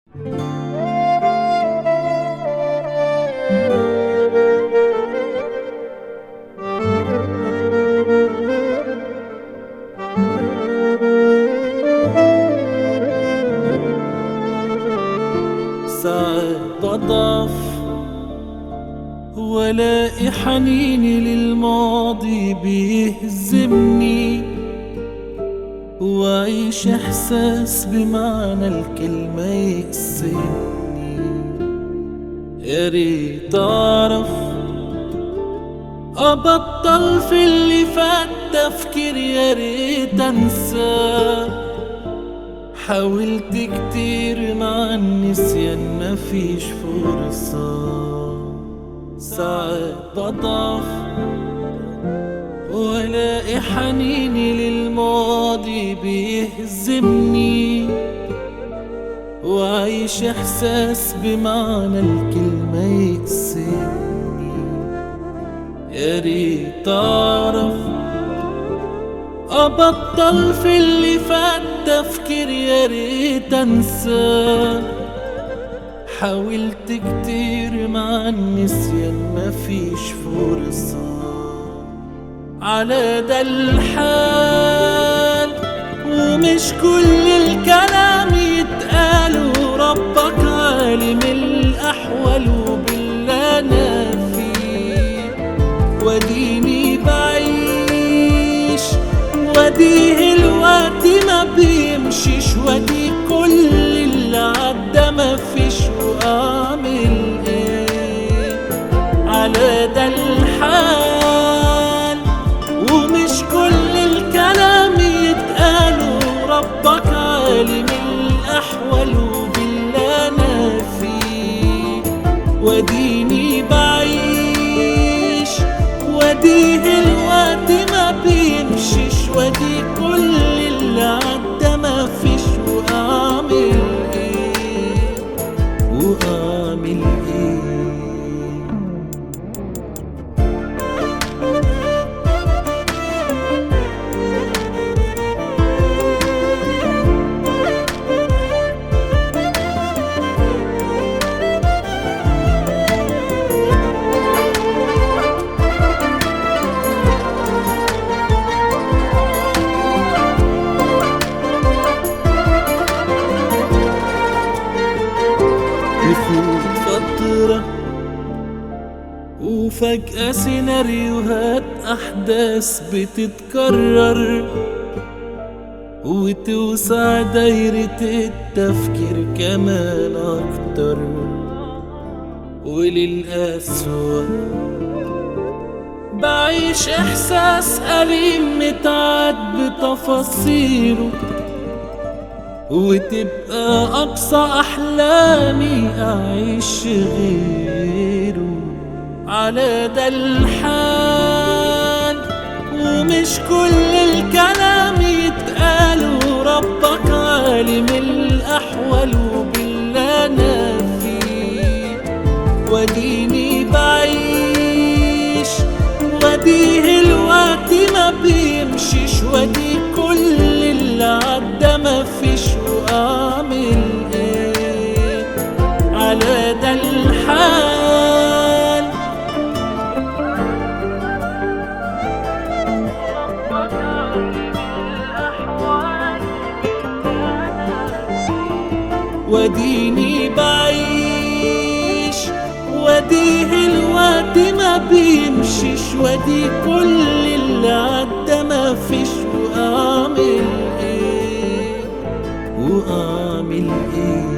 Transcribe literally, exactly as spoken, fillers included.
ساعات بضعف والاقي حنيني للماضي بيهزمني، واعيش احساس بمعنى الكلمة يقسمني. يا ريت اعرف ابطل في اللي فات تفكير، يا ريت انساه. حاولت كتير مع النسيان مفيش فرصة. ساعات بضعف والاقي حنيني للماضي بيهزمني، واعيش احساس بمعنى الكلمة يقسمني. يا ريت اعرف ابطل في اللي فات تفكير، يا ريت انساه. حاولت كتير مع النسيان مفيش فرصة. على ده الحال ومش كل الكلام يتقال، وربك عالم الأحوال وباللي أنا فيه. وديني بعيش وديه الوقت ما بيمشيش، ودي كل اللي عدى مفيش وأعمل ايه. على ده الحال ومش كل الكلام يتقال، وربك عالم الأحوال وباللي أنا فيه. وديني بعيش وديه الوقت ما بيمشيش، ودي كل اللي عدى مفيش وأعمل ايه وأعمل ايه. يفوت فترة وفجأة سيناريوهات أحداث بتتكرر، وتوسع دايرة التفكير كمان أكتر. وللأسوأ بعيش إحساس أليم متعاد بتفاصيله، وتبقى أقصى أحلامي أعيش غيره. على ده الحال ومش كل الكلام يتقال، وربك عالم الأحوال وباللي أنا فيه. وديني بعيش وديه الوقت ما بيمشيش، ودي كل اللي عدى مفيش وأعمل ايه. على ده الحال وديني بعيش وديه الوقت ما بيمشيش، ودي كل اللي عدى مفيش وأعمل ايه وأعمل ايه.